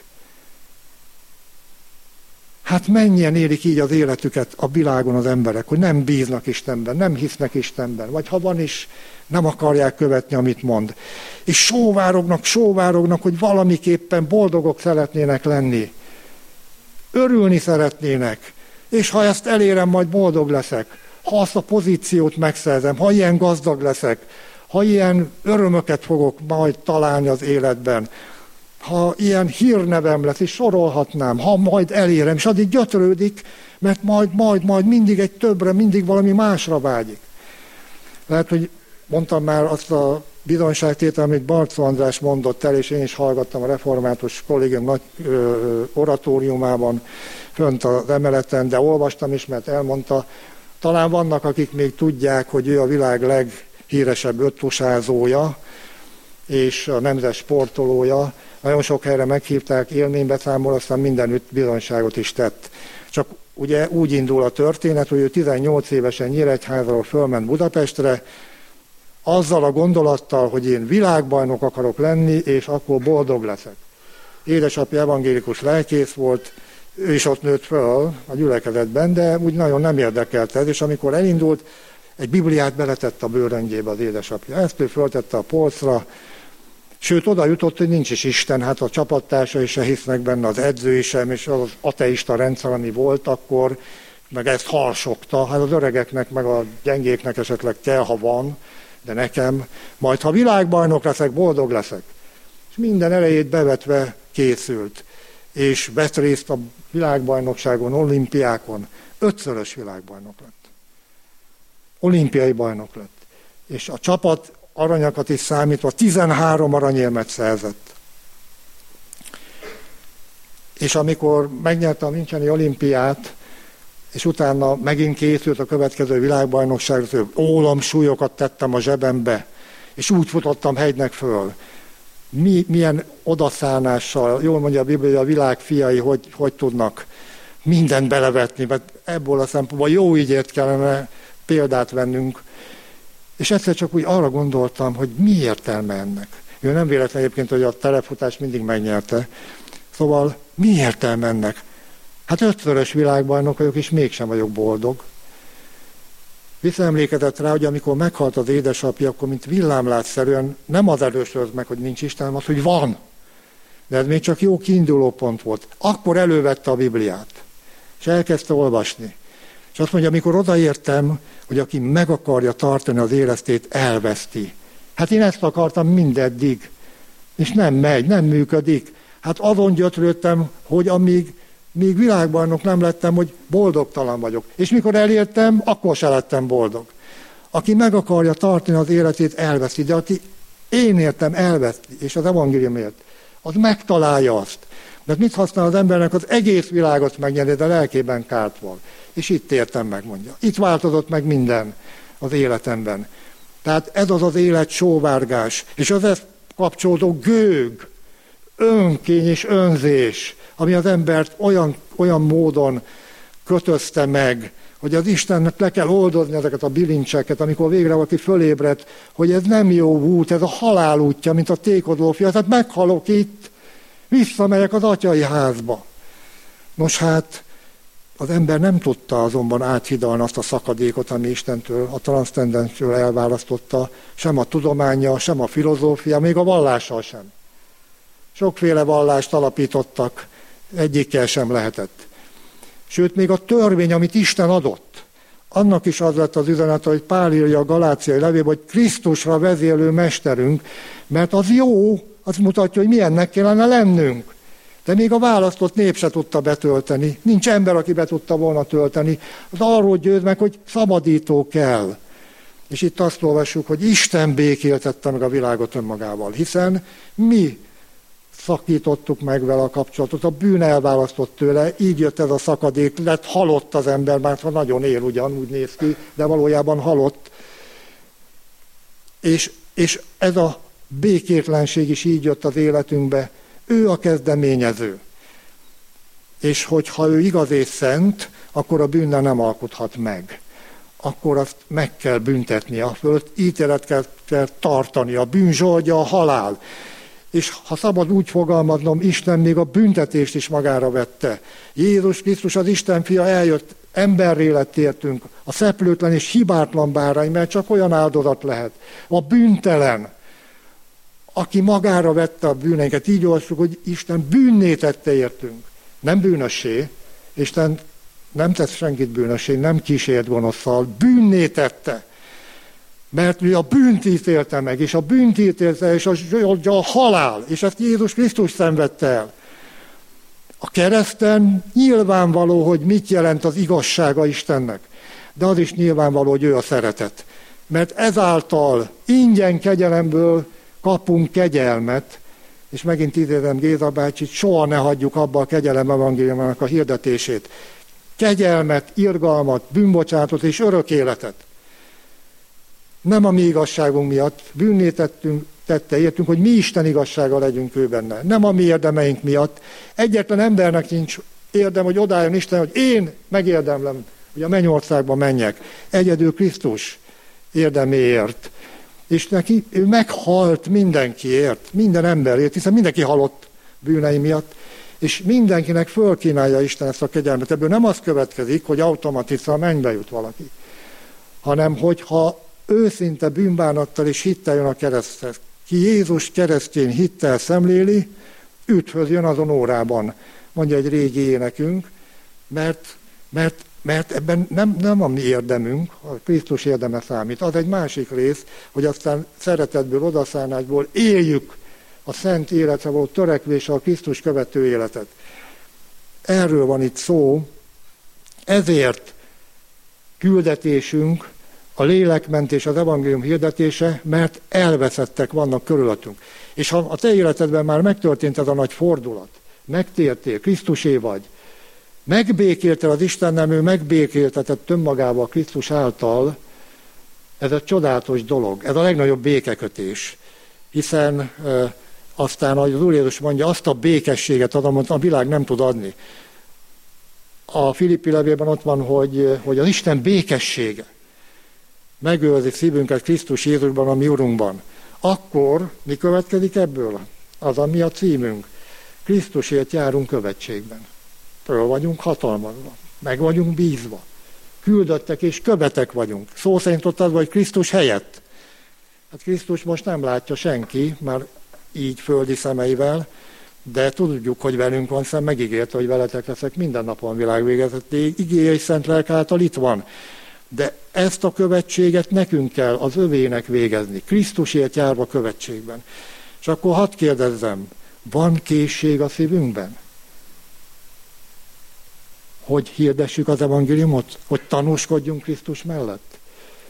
Hát mennyien élik így az életüket a világon az emberek, hogy nem bíznak Istenben, nem hisznek Istenben, vagy ha van is, nem akarják követni, amit mond. És sóvárognak, hogy valamiképpen boldogok szeretnének lenni. Örülni szeretnének, és ha ezt elérem, majd boldog leszek. Ha azt a pozíciót megszerzem, ha ilyen gazdag leszek, ha ilyen örömöket fogok majd találni az életben, ha ilyen hírnevem lesz, és sorolhatnám, ha majd elérem, és addig gyötrődik, mert majd mindig egy többre, mindig valami másra vágyik. Lehet, hogy mondtam már azt a bizonyságtétel, amit Barczó András mondott el, és én is hallgattam a református kollégium nagy oratóriumában, fönt az emeleten, de olvastam is, mert elmondta. Talán vannak, akik még tudják, hogy ő a világ leghíresebb öttusázója, és a nemzet sportolója. Nagyon sok helyre meghívták élménybeszámol, aztán mindenütt bizonyságot is tett. Csak ugye úgy indul a történet, hogy ő 18 évesen Nyíregyházról fölment Budapestre, azzal a gondolattal, hogy én világbajnok akarok lenni, és akkor boldog leszek. Édesapja evangélikus lelkész volt, ő is ott nőtt föl a gyülekezetben, de úgy nagyon nem érdekelt ez, és amikor elindult, egy Bibliát beletett a bőröngyébe az édesapja. Ezt ő föltette a polcra, sőt, oda jutott, hogy nincs is Isten, hát a csapattársai se hisznek benne, az edzői sem, és az ateista rendszer, ami volt akkor, meg ezt harsogta, hát az öregeknek, meg a gyengéknek esetleg kell, ha van, de nekem, majd ha világbajnok leszek, boldog leszek. És minden elejét bevetve készült, és vett részt a világbajnokságon, olimpiákon, 5-szörös világbajnok lett. Olimpiai bajnok lett. És a csapat aranyakat is számítva 13 aranyérmet szerzett. És amikor megnyerte a Müncheni olimpiát, és utána megint készült a következő világbajnokságra, ólomsúlyokat tettem a zsebembe, és úgy futottam hegynek föl. Milyen odaszánással, jól mondja a Biblia, a világ fiai, hogy tudnak mindent belevetni, mert ebből a szempontból jó ígyért kellene példát vennünk. És egyszer csak úgy arra gondoltam, hogy mi értelme ennek. Ő nem véletlen egyébként, hogy a terepfutás mindig megnyerte. Szóval mi értelme ennek? Hát 5-szörös világbajnok vagyok, és mégsem vagyok boldog. Visszaemlékezett rá, hogy amikor meghalt az édesapja, akkor mint villámlásszerűen nem az erősödött meg, hogy nincs Isten, az, hogy van. De ez még csak jó kiinduló pont volt. Akkor elővette a Bibliát, és elkezdte olvasni. És azt mondja, amikor odaértem, hogy aki meg akarja tartani az életét, elveszti. Hát én ezt akartam mindeddig. És nem megy, nem működik. Hát azon gyötrődtem, hogy amíg világbajnok nem lettem, hogy boldogtalan vagyok. És mikor elértem, akkor se lettem boldog. Aki meg akarja tartani az életét, elveszi, de aki én értem, elveszi, és az evangéliumért, az megtalálja azt. De mit használ az embernek az egész világot megnyerni, de lelkében kárt van. És itt értem meg, mondja. Itt változott meg minden az életemben. Tehát ez az élet sóvárgás, és az ezt kapcsolódó gőg, önkény és önzés, ami az embert olyan módon kötözte meg, hogy az Istennek le kell oldozni ezeket a bilincseket, amikor végre valaki fölébredt, hogy ez nem jó út, ez a halál útja, mint a tékodló fia, tehát meghalok itt, visszamegyek az atyai házba. Nos hát, az ember nem tudta azonban áthidalni azt a szakadékot, ami Istentől, a transzcendensről elválasztotta, sem a tudománya, sem a filozófia, még a vallással sem. Sokféle vallást alapítottak, egyikkel sem lehetett. Sőt, még a törvény, amit Isten adott, annak is az lett az üzenet, hogy Pál írja a Galáciai levélben, hogy Krisztusra vezérlő mesterünk, mert az jó, azt mutatja, hogy milyennek kellene lennünk. De még a választott nép se tudta betölteni. Nincs ember, aki be tudta volna tölteni. Az arról győz meg, hogy szabadító kell. És itt azt olvassuk, hogy Isten békéltette meg a világot önmagával, hiszen mi szakítottuk meg vele a kapcsolatot, a bűn elválasztott tőle, így jött ez a szakadék, lett halott az ember, mert ha nagyon él ugyan, úgy néz ki, de valójában halott. És ez a békétlenség is így jött az életünkbe. Ő a kezdeményező. És hogyha ő igaz és szent, akkor a bűnnel nem alkothat meg. Akkor azt meg kell büntetni, a fölött ítélet kell tartani, a bűn zsoldja a halál. És ha szabad úgy fogalmaznom, Isten még a büntetést is magára vette. Jézus Krisztus, az Isten fia eljött, emberré lett értünk, a szeplőtlen és hibátlan bárány, mert csak olyan áldozat lehet. A bűntelen, aki magára vette a bűneinket, így olvassuk, hogy Isten bűnné tette értünk. Nem bűnössé, Isten nem tesz senkit bűnössé, nem kísért gonoszszal, bűnné tette. Mert ő a bűnt ítélte meg, és a bűnt ítélte, és a halál, és ezt Jézus Krisztus szenvedte el. A kereszten nyilvánvaló, hogy mit jelent az igazsága Istennek, de az is nyilvánvaló, hogy ő a szeretet. Mert ezáltal ingyen kegyelemből kapunk kegyelmet, és megint idézem Géza bácsit, soha ne hagyjuk abba a kegyelem evangéliumának a hirdetését. Kegyelmet, irgalmat, bűnbocsánatot és örök életet. Nem a mi igazságunk miatt, bűnné tette értünk, hogy mi Isten igazsága legyünk ő benne. Nem a mi érdemeink miatt. Egyetlen embernek nincs érdem, hogy odálljon Isten, hogy én megérdemlem, hogy a mennyországba menjek. Egyedül Krisztus érdeméért. És neki, ő meghalt mindenkiért, minden emberért, hiszen mindenki halott bűnei miatt, és mindenkinek fölkínálja Isten ezt a kegyelmet. Ebből nem az következik, hogy automatikusan mennybe jut valaki, hanem hogyha őszinte bűnbánattal és hittel jön a kereszthez. Ki Jézus keresztjén hittel szemléli, üdvhöz jön azon órában, mondja egy régi énekünk, mert ebben nem a mi érdemünk, a Krisztus érdeme számít. Az egy másik rész, hogy aztán szeretetből, odaszánásból éljük a szent életre való törekvéssel a Krisztus követő életet. Erről van itt szó, ezért küldetésünk a lélekmentés, az evangélium hirdetése, mert elveszettek vannak körülöttünk. És ha a te életedben már megtörtént ez a nagy fordulat, megtértél, Krisztusé vagy, megbékéltél az Istennel, ő megbékéltetett önmagával Krisztus által, ez egy csodálatos dolog, ez a legnagyobb békekötés. Hiszen aztán, ahogy az Úr Jézus mondja, azt a békességet adom, amit a világ nem tud adni. A Filippi levélben ott van, hogy az Isten békessége megőrzi szívünket Krisztus Jézusban, a mi Urunkban. Akkor mi következik ebből? Az, ami a címünk. Krisztusért járunk követségben. Föl vagyunk hatalmazva, meg vagyunk bízva. Küldöttek és követek vagyunk. Szó szerint ott az, hogy Krisztus helyett. Hát Krisztus most nem látja senki, már így földi szemeivel, de tudjuk, hogy velünk van, hiszen megígérte, hogy veletek leszek minden napon világvégezetéig. Igéje és szent lelk által itt van. De ezt a követséget nekünk kell az övének végezni. Krisztusért járva követségben. És akkor hadd kérdezzem, van készség a szívünkben? Hogy hirdessük az evangéliumot? Hogy tanúskodjunk Krisztus mellett?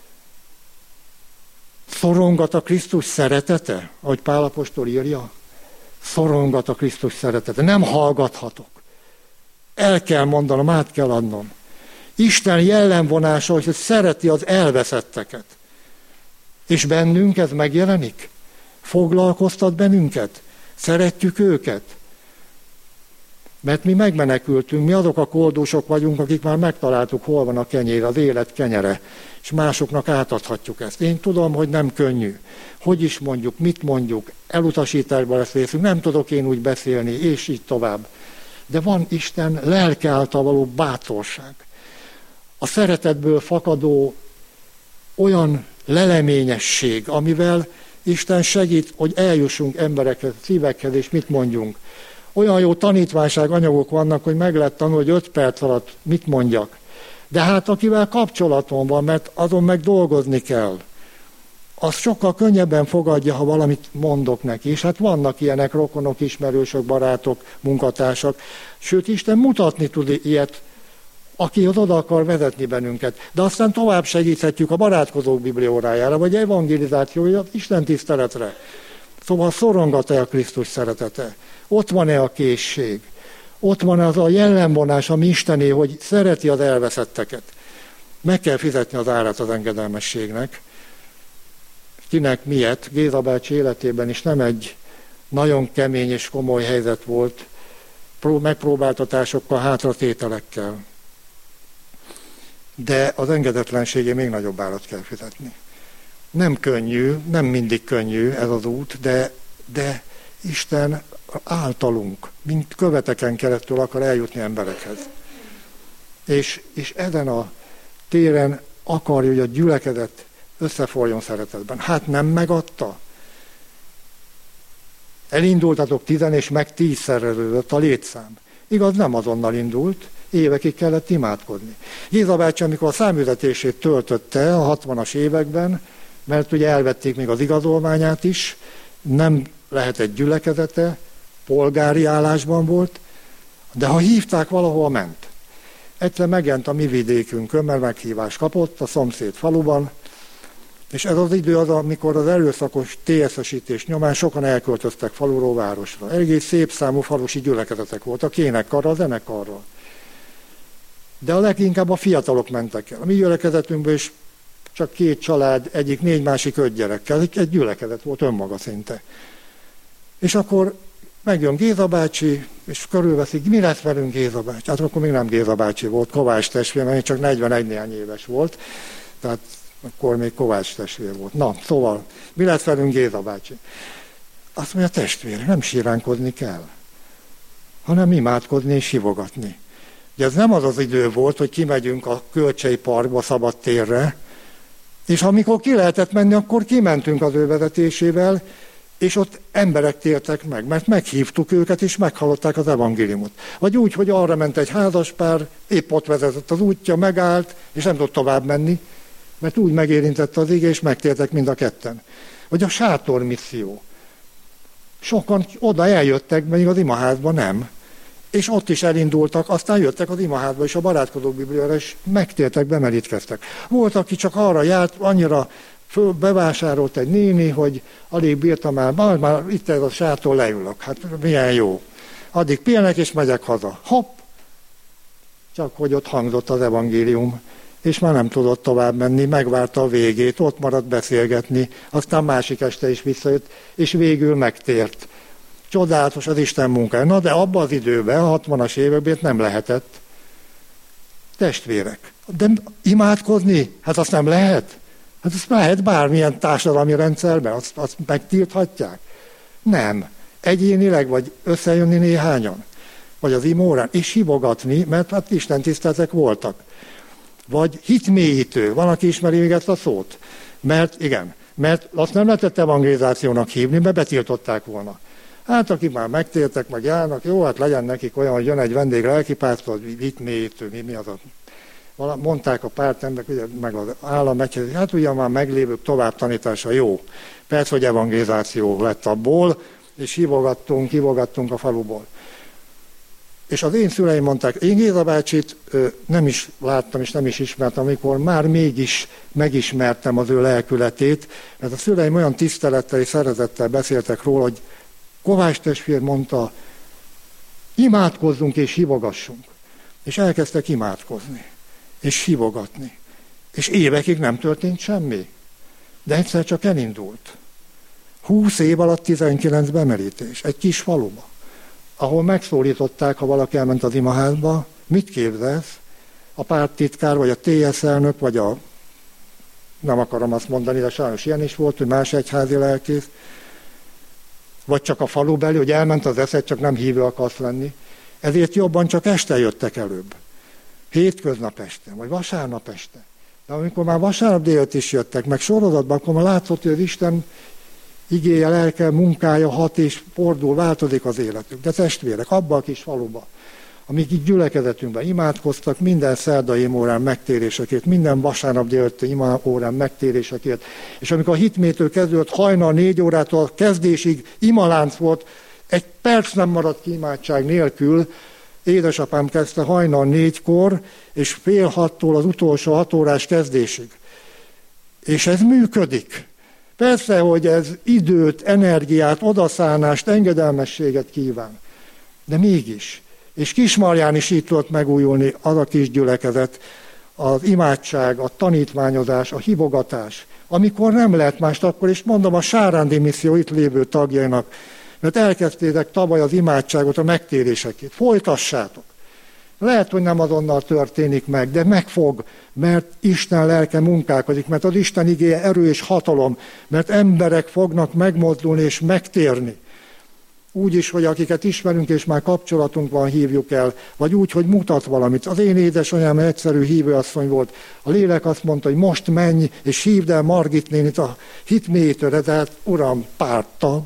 Szorongat a Krisztus szeretete? Ahogy Pál apostol írja? Szorongat a Krisztus szeretete. Nem hallgathatok. El kell mondanom, át kell adnom. Isten jellemvonása, hogy szereti az elveszetteket. És bennünk ez megjelenik? Foglalkoztat bennünket? Szeretjük őket? Mert mi megmenekültünk, mi azok a koldusok vagyunk, akik már megtaláltuk, hol van a kenyér, az élet kenyere, és másoknak átadhatjuk ezt. Én tudom, hogy nem könnyű. Hogy is mondjuk, mit mondjuk, elutasításba lesz részünk, nem tudok én úgy beszélni, és így tovább. De van Isten lelke által való bátorság. A szeretetből fakadó olyan leleményesség, amivel Isten segít, hogy eljussunk emberekhez, szívekhez, és mit mondjunk. Olyan jó tanítványság anyagok vannak, hogy meg lehet tanulni, hogy 5 perc alatt mit mondjak. De hát akivel kapcsolatom van, mert azon meg dolgozni kell, az sokkal könnyebben fogadja, ha valamit mondok neki. És hát vannak ilyenek, rokonok, ismerősök, barátok, munkatársak. Sőt, Isten mutatni tud ilyet, akihoz oda akar vezetni bennünket. De aztán tovább segíthetjük a barátkozók bibliórájára, vagy evangelizációra, Isten tiszteletre. Szóval szorongat-e a Krisztus szeretete? Ott van-e a készség? Ott van az a jellemvonás, ami Istené, hogy szereti az elveszetteket. Meg kell fizetni az árat az engedelmességnek. Kinek miért? Géza bácsi életében is nem egy nagyon kemény és komoly helyzet volt, megpróbáltatásokkal, hátratételekkel. De az engedetlenségé még nagyobb árat kell fizetni. Nem könnyű, nem mindig könnyű ez az út, de Isten általunk, mint követeken keresztül akar eljutni emberekhez. És ezen a téren akarja, hogy a gyülekezet összeforjon szeretetben. Hát nem megadta. Elindultatok 10 és meg 10-szereződött a létszám. Igaz, nem azonnal indult, évekig kellett imádkozni. Géza bácsi, amikor a számüzetését töltötte a 60-as években, mert ugye elvették még az igazolványát is, nem lehetett gyülekezete, polgári állásban volt, de ha hívták, valahol ment. Egyszer megjelent a mi vidékünkön, mert meghívást kapott a szomszéd faluban, és ez az idő az, amikor az erőszakos TSZ-esítés nyomán sokan elköltöztek faluról városra. Egész szép számú falusi gyülekezetek voltak, énekkarral, zenekarral. De a leginkább a fiatalok mentek el. A mi gyülekezetünkből is csak 2 család, egyik 4, másik 5 gyerekkel. Egy gyülekezet volt önmaga szinte. És akkor megjön Géza bácsi, és körülveszik, mi lesz velünk Géza bácsi? Hát akkor még nem Géza bácsi volt, Kovács testvér, mert csak 41 néhány éves volt. Tehát akkor még Kovács testvér volt. Na, szóval, mi lesz velünk Géza bácsi? Azt mondja, testvér, nem síránkozni kell, hanem imádkozni és hívogatni. Ugye ez nem az az idő volt, hogy kimegyünk a Kölcsei Parkba szabad térre, és amikor ki lehetett menni, akkor kimentünk az ő vezetésével, és ott emberek tértek meg, mert meghívtuk őket, és meghallották az evangéliumot. Vagy úgy, hogy arra ment egy házaspár, épp ott vezetett az útja, megállt, és nem tudott tovább menni, mert úgy megérintette az ige, és megtértek mind a ketten. Vagy a sátormisszió. Sokan oda eljöttek, még az imaházba nem. És ott is elindultak, aztán jöttek az imaházba, és a barátkozók bibliára, és megtértek, bemerítkeztek. Volt, aki csak arra járt, annyira bevásárolt egy néni, hogy alig bírtam már itt ez a sátor, leülök. Hát milyen jó. Addig pihenek, és megyek haza. Hopp! Csak hogy ott hangzott az evangélium, és már nem tudott tovább menni, megvárta a végét, ott maradt beszélgetni, aztán másik este is visszajött, és végül megtért. Csodálatos az Isten munkája. Na, de abban az időben, a 60-as években nem lehetett. Testvérek. De imádkozni? Hát azt nem lehet. Hát azt lehet bármilyen társadalmi rendszerben, azt megtilthatják. Nem. Egyénileg, vagy összejönni néhányan. Vagy az imórán, és hívogatni, mert hát Isten tiszteletek voltak. Vagy hitmélyítő. Van, aki ismeri még ezt a szót. Mert azt nem lehetett evangelizációnak hívni, mert betiltották volna. Hát akik már megtértek, meg járnak, jó, hát legyen nekik olyan, hogy jön egy vendég lelkipásztor, hitmélyítő, mi az a mondták a pártemberek, ugye, meg az állam egyhez, hát ugye már meglévők tovább tanítása jó. Persze, hogy evangelizáció lett abból, és hívogattunk a faluból. És az én szüleim mondták, én Géza bácsit nem is láttam, és nem is ismertem, amikor már mégis megismertem az ő lelkületét, mert a szüleim olyan tisztelettel és szeretettel beszéltek róla, hogy Kovács testvér mondta, imádkozzunk és hívogassunk. És elkezdtek imádkozni, és hívogatni. És évekig nem történt semmi. De egyszer csak elindult. 20 év alatt 19 bemerítés, egy kis faluba, ahol megszólították, ha valaki elment az imaházba, mit képzelsz? A párttitkár, vagy a TSZ elnök, vagy nem akarom azt mondani, de sajnos ilyen is volt, hogy más egyházi lelkész, vagy csak a falubeli, hogy elment az eszed, csak nem hívő akarsz lenni. Ezért jobban csak este jöttek előbb. Hétköznap este, vagy vasárnap este. De amikor már vasárnap délt is jöttek, meg sorozatban, akkor már látszott, hogy az Isten igéje, lelke, munkája hat és fordul, változik az életük. De testvérek, abba a kis faluba, amíg itt gyülekezetünkben imádkoztak, minden szerdai órán megtérésekért, minden vasárnap délután órán megtérésekért, és amikor a hitmétől kezdődött hajnal 4 órától a kezdésig imalánc volt, egy perc nem maradt ki imádság nélkül, édesapám kezdte hajnal 4-kor, és 5:30-tól az utolsó 6 órás kezdésig. És ez működik. Persze, hogy ez időt, energiát, odaszánást, engedelmességet kíván. De mégis. És Kismarján is így tudott megújulni az a kis gyülekezet, az imádság, a tanítványozás, a hívogatás. Amikor nem lehet mást, akkor is mondom a Sárándi misszió itt lévő tagjainak, mert elkezdtétek tavaly az imádságot, a megtérésekét. Folytassátok. Lehet, hogy nem azonnal történik meg, de meg fog, mert Isten lelke munkálkodik, mert az Isten igéje erő és hatalom, mert emberek fognak megmozdulni és megtérni. Úgy is, hogy akiket ismerünk és már kapcsolatunk van, hívjuk el, vagy úgy, hogy mutat valamit. Az én édesanyám egyszerű hívőasszony volt. A lélek azt mondta, hogy most menj, és hívd el Margit nénit a hitmélytőre, tehát uram, párttag.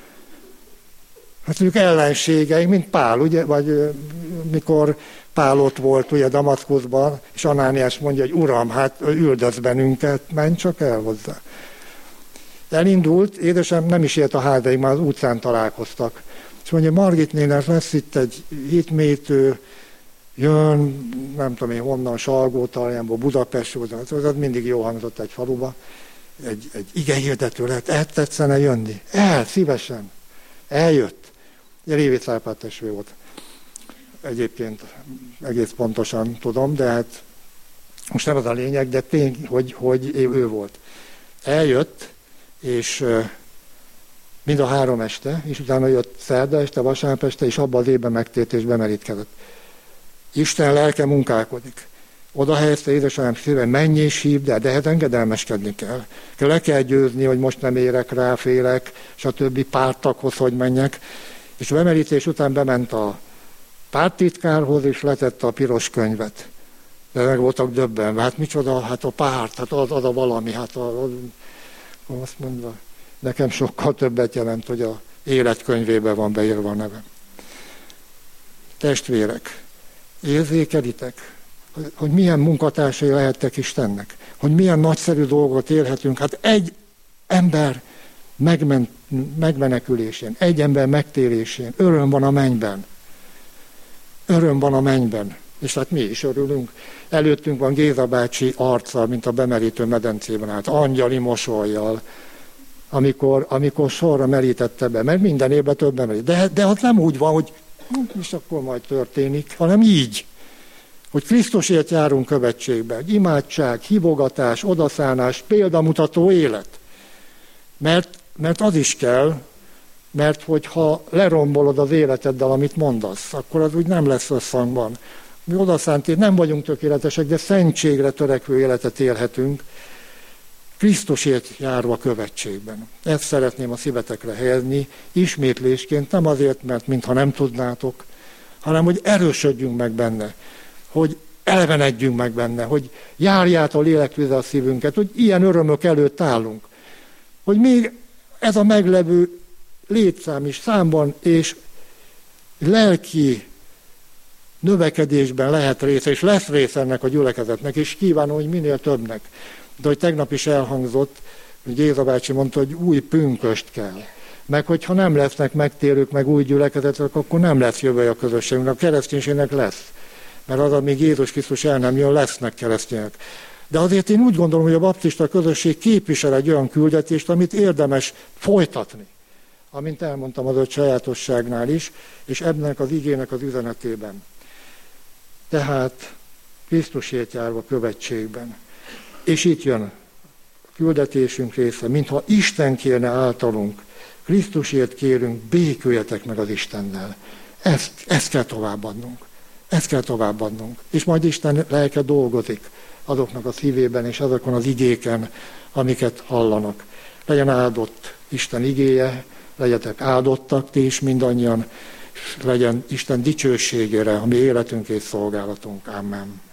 Hát mondjuk ellenségeink, mint Pál, ugye, vagy mikor Pál ott volt ugye Damaszkuszban, és Anániás mondja, hogy uram, hát üldöz bennünket, menj csak el hozzá. Elindult, édesem nem is ért a házaig, már az utcán találkoztak. És mondja, Margit nének lesz itt egy hitmétő, jön, nem tudom én honnan, Salgótarjánból, Budapestről, az mindig jó hangzott egy faluba, egy igehirdető lett, el tetszene jönni. Szívesen. Eljött. Révész Árpád testvér volt. Egyébként egész pontosan tudom, de hát most nem az a lényeg, de tény, hogy ő volt. Eljött, és mind a 3 este, és utána jött szerda este, vasárnap este, és abban az évben megtért és bemerítkezett. Isten lelke munkálkodik. Oda helyezte édesanyám szíven, menj és hívd el, de ehhez engedelmeskedni kell. Le kell győzni, hogy most nem érek rá, félek, stb. Pártaghoz, hogy menjek. És a bemerítés után bement a párttitkárhoz, és letette a piros könyvet. De meg voltak döbbenve. Hát micsoda, hát a párt, hát az a valami, hát azt mondva, nekem sokkal többet jelent, hogy a életkönyvében van beírva a nevem. Testvérek, érzékelitek, hogy milyen munkatársai lehettek Istennek, hogy milyen nagyszerű dolgot élhetünk. Hát egy ember megmenekülésén, egy ember megtérésén, öröm van a mennyben. Öröm van a mennyben. És hát mi is örülünk. Előttünk van Géza bácsi arca, mint a bemerítő medencében állt, angyali mosollyal, amikor sorra merítette be, mert minden évben több bemerít. De az nem úgy van, hogy és akkor majd történik, hanem így, hogy Krisztusért járunk követségbe, imádság, hívogatás, odaszánás, példamutató élet. Mert az is kell, mert hogyha lerombolod az életeddel, amit mondasz, akkor az úgy nem lesz összhangban. Mi odaszánt, nem vagyunk tökéletesek, de szentségre törekvő életet élhetünk, Krisztusért járva követségben. Ezt szeretném a szívetekre helyezni, ismétlésként, nem azért, mert mintha nem tudnátok, hanem hogy erősödjünk meg benne, hogy elevenedjünk meg benne, hogy járját a lélekvize a szívünket, hogy ilyen örömök előtt állunk, hogy még ez a meglevő létszám is számban és lelki növekedésben lehet része, és lesz része ennek a gyülekezetnek, és kívánom, hogy minél többnek. De hogy tegnap is elhangzott, hogy Géza bácsi mondta, hogy új pünköst kell. Meg hogyha nem lesznek megtérők, meg új gyülekezetek, akkor nem lesz jövője a közösségünknek. A kereszténységnek lesz. Mert az, amíg Jézus Krisztus el nem jön, lesznek keresztények. De azért én úgy gondolom, hogy a baptista közösség képvisel egy olyan küldetést, amit érdemes folytatni. Amint elmondtam az 5 sajátosságnál is, és ennek az igének az üzenetében. Tehát Krisztusért járva követségben. És itt jön a küldetésünk része, mintha Isten kérne általunk, Krisztusért kérünk, béküljetek meg az Istennel. Ezt kell továbbadnunk. Ezt kell továbbadnunk. És majd Isten lelke dolgozik azoknak a szívében és azokon az igéken, amiket hallanak. Legyen áldott Isten igéje, legyetek áldottak ti is mindannyian, legyen Isten dicsőségére a mi életünk és szolgálatunk. Amen.